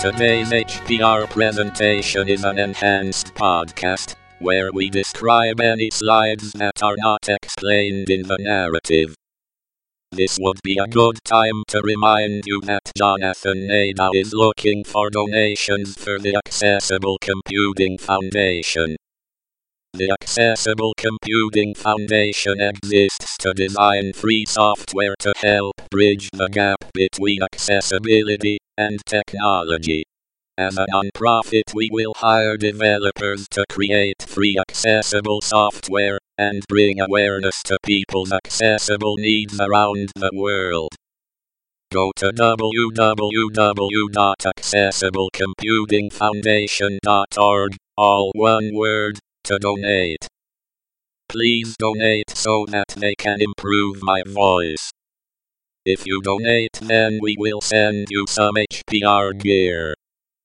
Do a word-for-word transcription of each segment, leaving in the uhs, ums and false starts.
Today's H P R presentation is an enhanced podcast, where we describe any slides that are not explained in the narrative. This would be a good time to remind you that Jonathan Naida is looking for donations for the Accessible Computing Foundation. The Accessible Computing Foundation exists to design free software to help bridge the gap between accessibility and technology. As a nonprofit, we will hire developers to create free accessible software and bring awareness to people's accessible needs around the world. Go to w w w dot accessible computing foundation dot org, all one word, to donate. Please donate so that they can improve my voice. If you donate, then we will send you some H P R gear.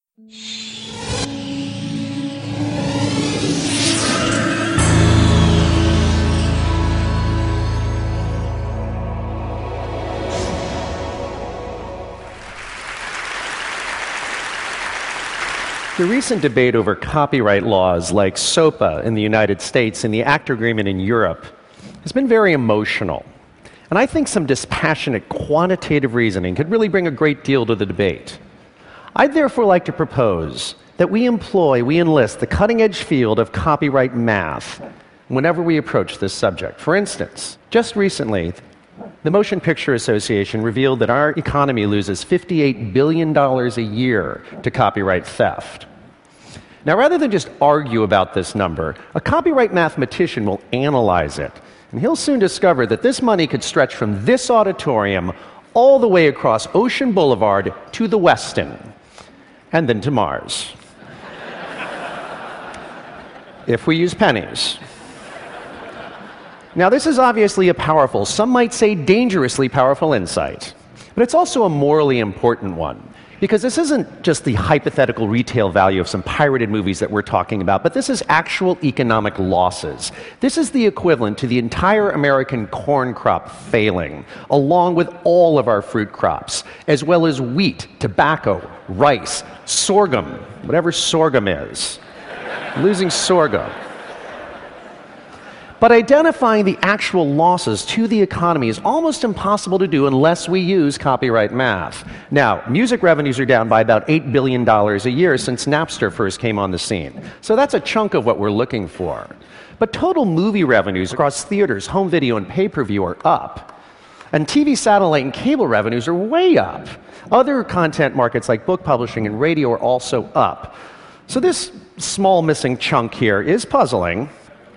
The recent debate over copyright laws like SOPA in the United States and the ACTA agreement in Europe has been very emotional. And I think some dispassionate quantitative reasoning could really bring a great deal to the debate. I'd therefore like to propose that we employ, we enlist the cutting-edge field of copyright math whenever we approach this subject. For instance, just recently, the Motion Picture Association revealed that our economy loses fifty-eight billion dollars a year to copyright theft. Now, rather than just argue about this number, a copyright mathematician will analyze it, and he'll soon discover that this money could stretch from this auditorium all the way across Ocean Boulevard to the Westin, and then to Mars. If we use pennies. Now, this is obviously a powerful, some might say dangerously powerful insight, but it's also a morally important one, because this isn't just the hypothetical retail value of some pirated movies that we're talking about, but this is actual economic losses. This is the equivalent to the entire American corn crop failing, along with all of our fruit crops, as well as wheat, tobacco, rice, sorghum, whatever sorghum is. Losing sorghum. But identifying the actual losses to the economy is almost impossible to do unless we use copyright math. Now, music revenues are down by about eight billion dollars a year since Napster first came on the scene. So that's a chunk of what we're looking for. But total movie revenues across theaters, home video, and pay-per-view are up. And T V, satellite, and cable revenues are way up. Other content markets like book publishing and radio are also up. So this small missing chunk here is puzzling.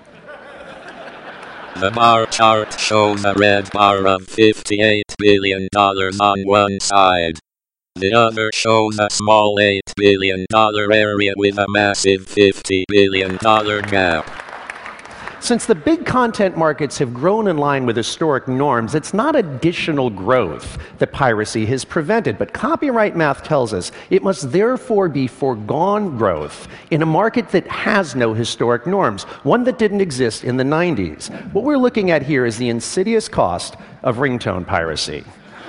The bar chart shows a red bar of fifty-eight billion dollars on one side. The other shows a small eight billion dollars area with a massive fifty billion dollars gap. Since the big content markets have grown in line with historic norms, it's not additional growth that piracy has prevented, but copyright math tells us it must therefore be foregone growth in a market that has no historic norms, one that didn't exist in the nineties. What we're looking at here is the insidious cost of ringtone piracy.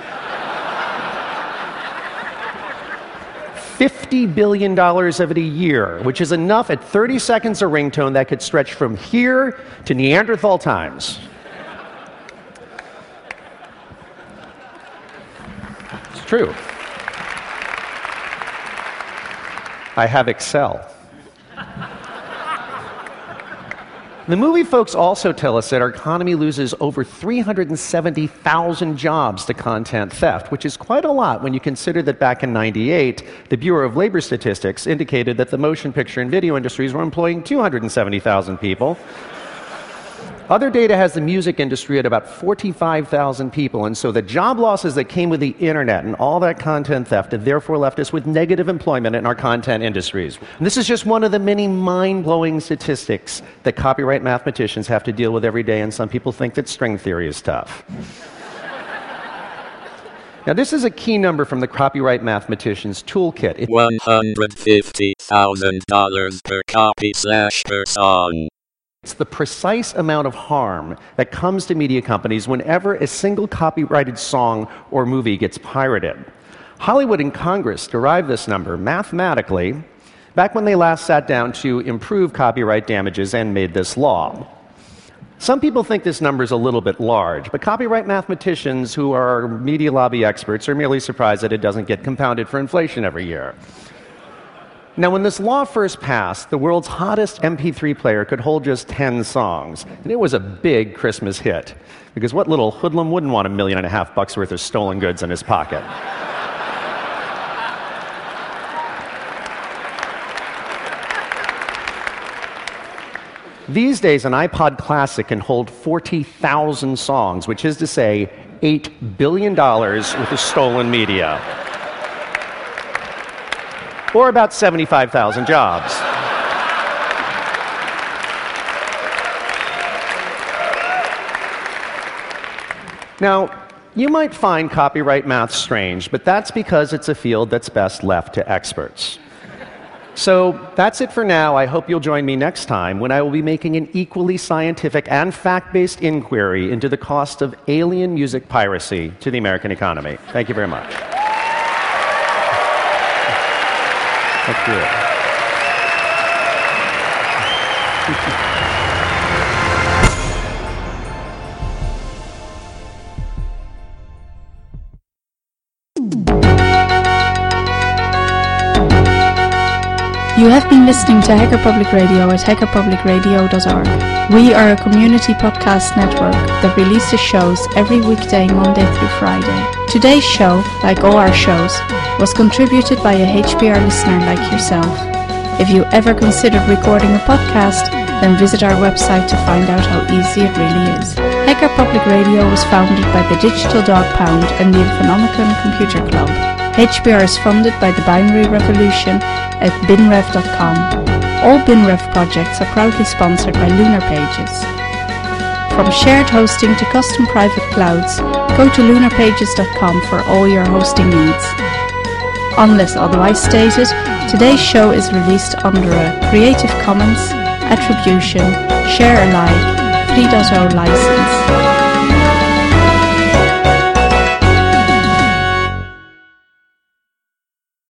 fifty billion dollars of it a year, which is enough at thirty seconds a ringtone that could stretch from here to Neanderthal times. It's true. I have Excel. The movie folks also tell us that our economy loses over three hundred seventy thousand jobs to content theft, which is quite a lot when you consider that back in ninety-eight, the Bureau of Labor Statistics indicated that the motion picture and video industries were employing two hundred seventy thousand people. Other data has the music industry at about forty-five thousand people, and so the job losses that came with the internet and all that content theft have therefore left us with negative employment in our content industries. And this is just one of the many mind-blowing statistics that copyright mathematicians have to deal with every day, and some people think that string theory is tough. Now, this is a key number from the Copyright Mathematician's Toolkit. It one hundred fifty thousand dollars per copy slash per song. It's the precise amount of harm that comes to media companies whenever a single copyrighted song or movie gets pirated. Hollywood and Congress derived this number mathematically back when they last sat down to improve copyright damages and made this law. Some people think this number is a little bit large, but copyright mathematicians who are media lobby experts are merely surprised that it doesn't get compounded for inflation every year. Now, when this law first passed, the world's hottest M P three player could hold just ten songs, and it was a big Christmas hit, because what little hoodlum wouldn't want a million and a half bucks worth of stolen goods in his pocket? These days, an iPod Classic can hold forty thousand songs, which is to say, eight billion dollars worth of stolen media. Or about seventy-five thousand jobs. Now, you might find copyright math strange, but that's because it's a field that's best left to experts. So that's it for now. I hope you'll join me next time when I will be making an equally scientific and fact-based inquiry into the cost of alien music piracy to the American economy. Thank you very much. Thank you. You have been listening to Hacker Public Radio at hacker public radio dot org. We are a community podcast network that releases shows every weekday, Monday through Friday. Today's show, like all our shows, was contributed by a H P R listener like yourself. If you ever considered recording a podcast, then visit our website to find out how easy it really is. Hacker Public Radio was founded by the Digital Dog Pound and the Infonomicon Computer Club. H P R is funded by the Binary Revolution at binrev dot com. All BinRev projects are proudly sponsored by Lunar Pages. From shared hosting to custom private clouds, go to lunar pages dot com for all your hosting needs. Unless otherwise stated, today's show is released under a Creative Commons Attribution Share Alike three point oh license.